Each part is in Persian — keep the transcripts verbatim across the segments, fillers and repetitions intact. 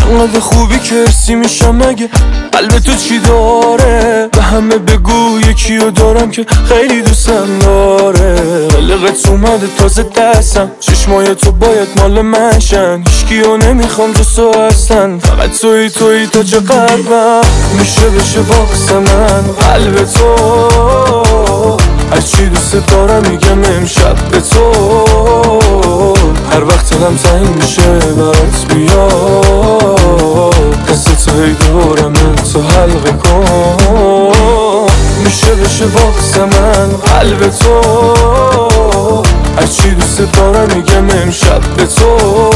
انقدر خوبی که ارسی میشم مگه قلب تو چی داره؟ به همه بگو یکیو دارم که خیلی دوستم داره. قلقت اومده تازه دستم، چشمای تو باید مال من شن. هیچکیو نمیخوام جز تو هستن، فقط توی توی تا چه قلبم میشه بشه باکس من. قلب تو هرچی دوست دارم میگم امشب به تو. هر وقت دلم تنگ میشه برات بیا، دست تو هی دورم تو حلقه کن. میشه بشه باکس من قلب تو، هرچی دوست دارم میگم امشب به تو.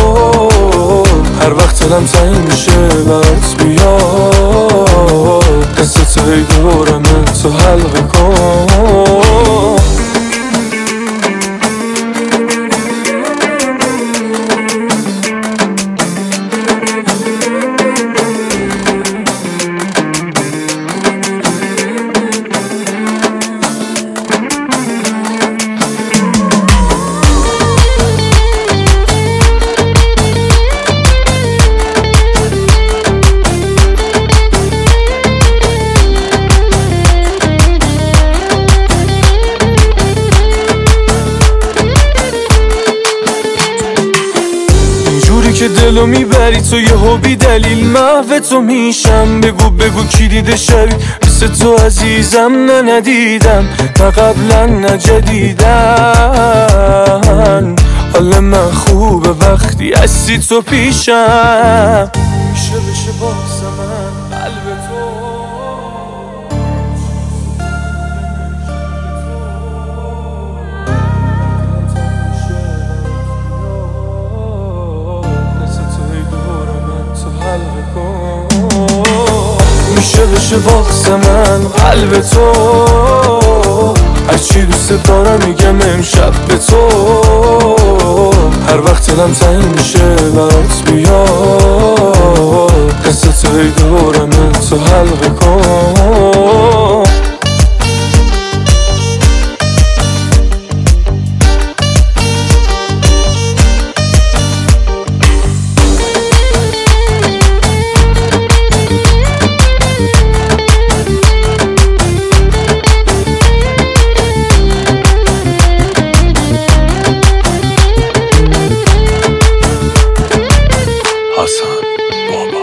هر وقت دلم تنگ میشه برات بیا، دست تو هی دورم تو حلقه کن. که دلو میبری تو یهو بی دلیل محو تو میشم. بگو بگو کی دیده شبی مثل تو عزیزم؟ نه ندیدم، نه قبلا نه جدیدن. حال من خوبه وقتی هستی تو پیشم. میشه بشه باکس من قلب تو، میشه بشه باکس من قلب تو. هرچی دوست دارم میگم امشب به تو. هر وقت دلم تنگ میشه برات بیا، دست تو هی دورم تو حلقه کن. حسن بابا.